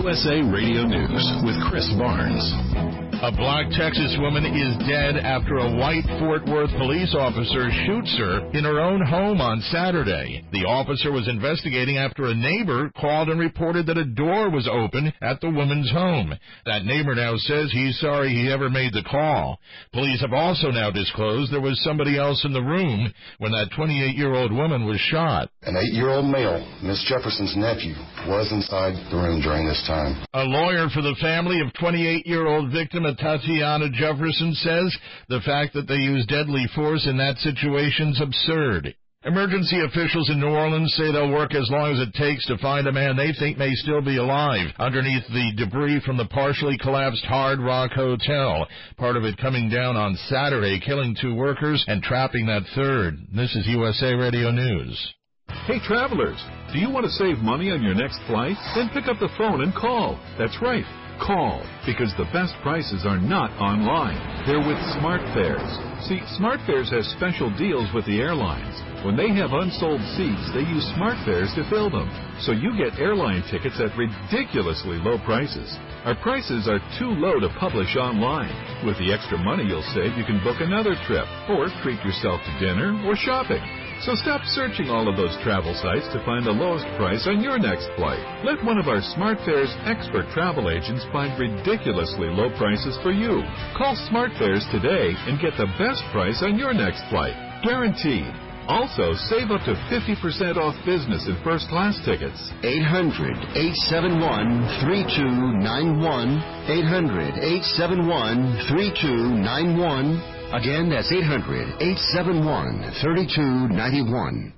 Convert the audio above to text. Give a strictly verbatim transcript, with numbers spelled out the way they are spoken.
U S A Radio News with Chris Barnes. A black Texas woman is dead after a white Fort Worth police officer shoots her in her own home on Saturday. The officer was investigating after a neighbor called and reported that a door was open at the woman's home. That neighbor now says he's sorry he ever made the call. Police have also now disclosed there was somebody else in the room when that twenty-eight-year-old woman was shot. An eight-year-old male, Miss Jefferson's nephew, was inside the room during this time. A lawyer for the family of twenty-eight-year-old victim Tatiana Jefferson says the fact that they use deadly force in that situation is absurd. Emergency officials in New Orleans say they'll work as long as it takes to find a man they think may still be alive underneath the debris from the partially collapsed Hard Rock Hotel, part of it coming down on Saturday, killing two workers and trapping that third. This is U S A Radio News. Hey, travelers, do you want to save money on your next flight? Then pick up the phone and call. That's right. Call, because the best prices are not online. They're with SmartFares. See, SmartFares has special deals with the airlines. When they have unsold seats, they use SmartFares to fill them. So you get airline tickets at ridiculously low prices. Our prices are too low to publish online. With the extra money you'll save, you can book another trip, or treat yourself to dinner or shopping. So stop searching all of those travel sites to find the lowest price on your next flight. Let one of our SmartFares expert travel agents find ridiculously low prices for you. Call SmartFares today and get the best price on your next flight. Guaranteed. Also, save up to fifty percent off business and first-class tickets. eight hundred, eight seven one, three two nine one. eight hundred, eight seven one, three two nine one. Again, that's eight hundred, eight seven one, three two nine one.